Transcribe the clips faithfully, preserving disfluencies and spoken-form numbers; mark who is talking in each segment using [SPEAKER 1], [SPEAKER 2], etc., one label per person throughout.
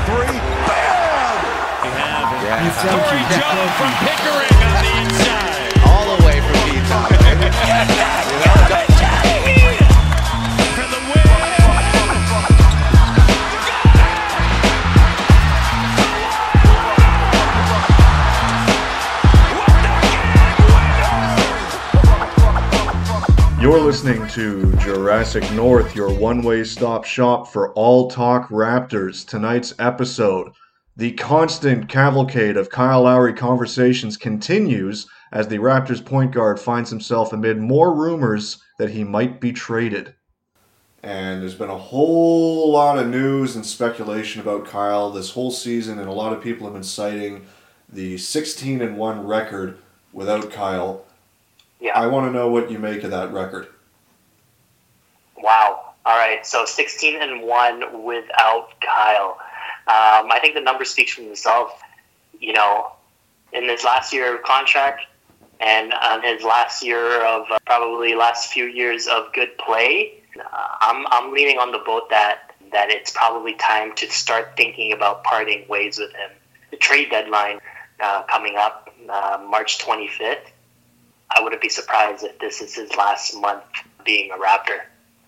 [SPEAKER 1] three. Bam!
[SPEAKER 2] We have
[SPEAKER 3] Yeah.
[SPEAKER 2] Corey Jones from Pickering on the inside.
[SPEAKER 3] All the way from Utah.
[SPEAKER 2] For the win.
[SPEAKER 4] You're listening to Jurassic North, your one-way stop shop for all talk Raptors. Tonight's episode, the constant cavalcade of Kyle Lowry conversations continues as the Raptors point guard finds himself amid more rumors that he might be traded. And there's been a whole lot of news and speculation about Kyle this whole season, and a lot of people have been citing the sixteen and one record without Kyle.
[SPEAKER 5] Yeah.
[SPEAKER 4] I want to know what you make of that record.
[SPEAKER 5] Wow. All right. So sixteen and one without Kyle. Um, I think the number speaks for themselves. You know, in his last year of contract and on his last year of uh, probably last few years of good play, uh, I'm I'm leaning on the boat that that it's probably time to start thinking about parting ways with him. The trade deadline uh, coming up uh, March twenty-fifth. I wouldn't be surprised if this is his last month being a Raptor.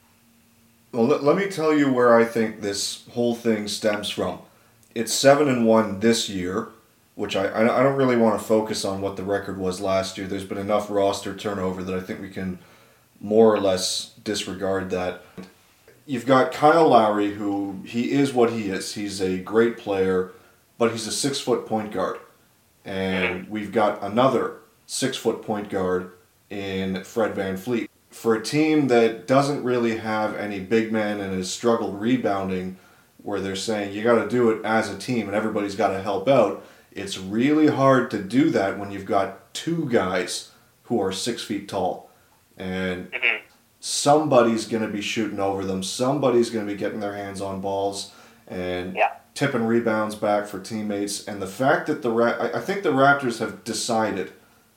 [SPEAKER 4] Well, let, let me tell you where I think this whole thing stems from. It's seven and one this year, which I I don't really want to focus on what the record was last year. There's been enough roster turnover that I think we can more or less disregard that. You've got Kyle Lowry, who he is what he is. He's a great player, but he's a six-foot point guard. And we've got another six-foot point guard in Fred VanVleet. For a team that doesn't really have any big men and has struggled rebounding, where they're saying you got to do it as a team and everybody's got to help out, it's really hard to do that when you've got two guys who are six feet tall. And somebody's going to be shooting over them. Somebody's going to be getting their hands on balls and
[SPEAKER 5] Yeah.
[SPEAKER 4] tipping rebounds back for teammates. And the fact that the Ra- I I think the Raptors have decided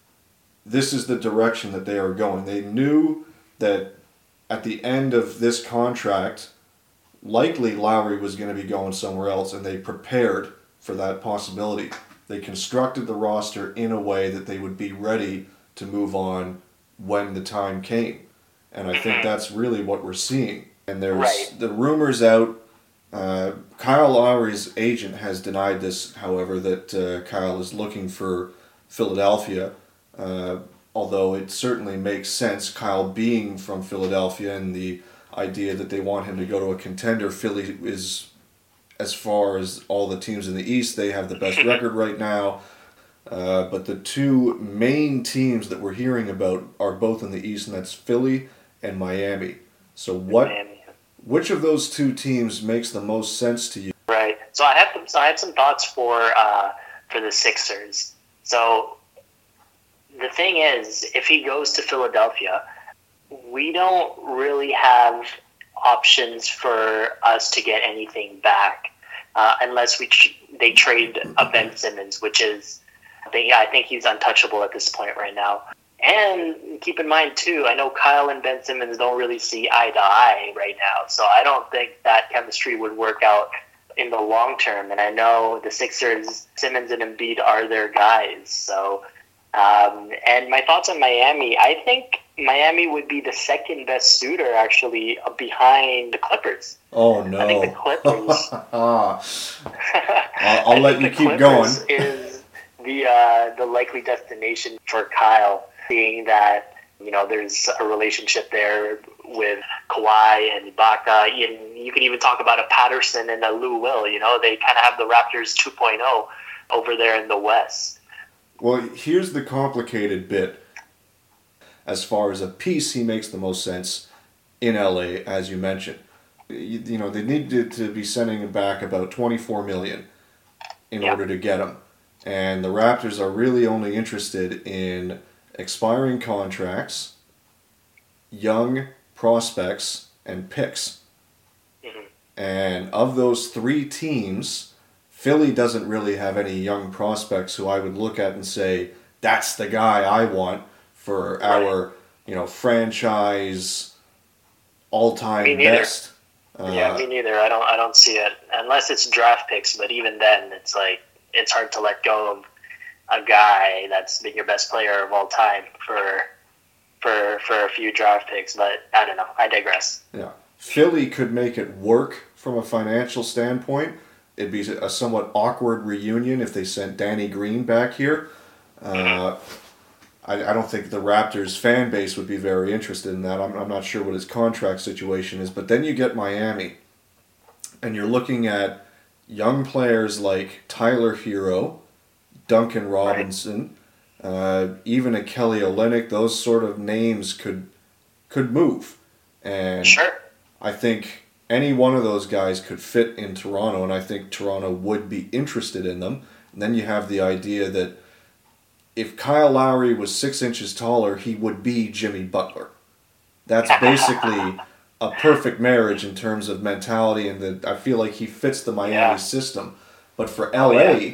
[SPEAKER 4] this is the direction that they are going. They knew that at the end of this contract, likely Lowry was going to be going somewhere else, and they prepared for that possibility. They constructed the roster in a way that they would be ready to move on when the time came. And I think that's really what we're seeing. And there's
[SPEAKER 5] Right.
[SPEAKER 4] the rumors out. Uh, Kyle Lowry's agent has denied this, however, that uh, Kyle is looking for Philadelphia. Uh, although it certainly makes sense, Kyle being from Philadelphia and the idea that they want him to go to a contender. Philly is, as far as all the teams in the East, they have the best record right now. Uh, but the two main teams that we're hearing about are both in the East, and that's Philly and Miami. So what?
[SPEAKER 5] Miami.
[SPEAKER 4] Which of those two teams makes the most sense to you?
[SPEAKER 5] Right. So I have so I have some thoughts for uh, for the Sixers. So the thing is, if he goes to Philadelphia, we don't really have options for us to get anything back uh, unless we tr- they trade a Ben Simmons, which is I think I think he's untouchable at this point right now. And keep in mind too, I know Kyle and Ben Simmons don't really see eye to eye right now, so I don't think that chemistry would work out in the long term. And I know the Sixers, Simmons and Embiid are their guys. So, um, and my thoughts on Miami, I think Miami would be the second best suitor actually behind the Clippers.
[SPEAKER 4] Oh no!
[SPEAKER 5] I think the Clippers.
[SPEAKER 4] I'll, I'll let you
[SPEAKER 5] the
[SPEAKER 4] keep
[SPEAKER 5] Clippers
[SPEAKER 4] going.
[SPEAKER 5] Is the uh, the likely destination for Kyle, seeing that you know there's a relationship there with Kawhi and Ibaka. And you can even talk about a Patterson and a Lou Will. You know, they kind of have the Raptors two point oh over there in the West.
[SPEAKER 4] Well, here's the complicated bit. As far as a piece, he makes the most sense in L A, as you mentioned. You, you know, they need to, to be sending him back about twenty-four million dollars in
[SPEAKER 5] Yeah.
[SPEAKER 4] order to get him. And the Raptors are really only interested in expiring contracts, young prospects, and picks.
[SPEAKER 5] Mhm.
[SPEAKER 4] And of those three teams, Philly doesn't really have any young prospects who I would look at and say, that's the guy I want for our, you know, franchise all-time
[SPEAKER 5] Me neither.
[SPEAKER 4] best. Uh,
[SPEAKER 5] yeah, me neither. I don't I don't see it unless it's draft picks. But even then, it's like it's hard to let go of a guy that's been your best player of all time for for for a few draft picks. But I don't know. I digress.
[SPEAKER 4] Yeah, Philly could make it work from a financial standpoint. It'd be a somewhat awkward reunion if they sent Danny Green back here. Uh, I, I don't think the Raptors fan base would be very interested in that. I'm, I'm not sure what his contract situation is. But then you get Miami, and you're looking at young players like Tyler Hero, Duncan Robinson, right. uh, even a Kelly Olynyk. Those sort of names could could move. And
[SPEAKER 5] sure.
[SPEAKER 4] I think any one of those guys could fit in Toronto, and I think Toronto would be interested in them. And then you have the idea that if Kyle Lowry was six inches taller, he would be Jimmy Butler. That's basically a perfect marriage in terms of mentality, and the, I feel like he fits the Miami
[SPEAKER 5] yeah.
[SPEAKER 4] system. But for L A,
[SPEAKER 5] oh, yeah.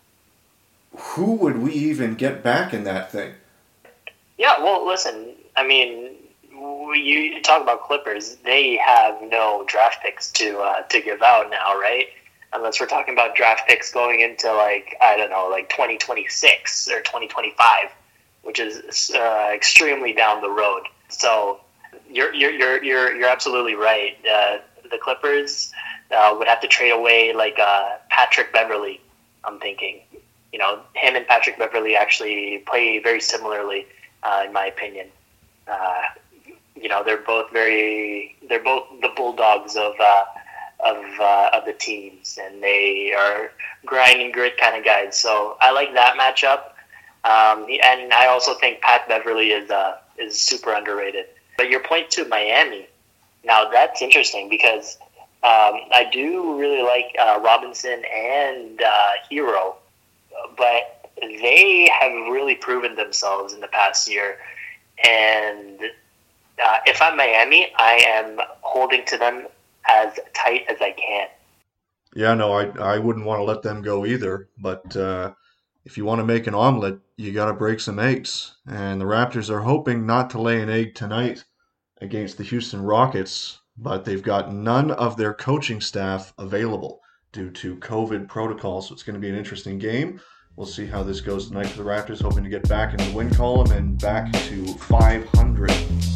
[SPEAKER 4] who would we even get back in that thing?
[SPEAKER 5] Yeah, well, listen, I mean, you, you talk about Clippers. They have no draft picks to uh, to give out now, right? Unless we're talking about draft picks going into, like, I don't know, like twenty twenty-six or twenty twenty-five, which is uh, extremely down the road. So you're you're you're you're, you're absolutely right. Uh, the Clippers uh, would have to trade away, like, uh, Patrick Beverley, I'm thinking. You know, him and Patrick Beverley actually play very similarly, uh, in my opinion. Uh, you know, they're both very, they're both the bulldogs of, uh, of, uh, of the teams, and they are grind and grit kind of guys. So I like that matchup. Um, and I also think Pat Beverley is, uh, is super underrated. But your point to Miami, now that's interesting because, um, I do really like, uh, Robinson and, uh, Hero, but they have really proven themselves in the past year. And uh, if I'm Miami, I am holding to them as tight as I can.
[SPEAKER 4] Yeah, no, I I wouldn't want to let them go either. But uh, if you want to make an omelet, you got to break some eggs. And the Raptors are hoping not to lay an egg tonight against the Houston Rockets, but they've got none of their coaching staff available due to COVID protocols. So it's going to be an interesting game. We'll see how this goes tonight for the Raptors, hoping to get back in the win column and back to five hundred.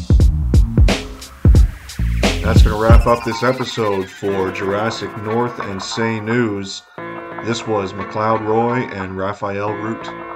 [SPEAKER 4] That's going to wrap up this episode for Jurassic North and Say News. This was McLeod Roy and Raphael Root.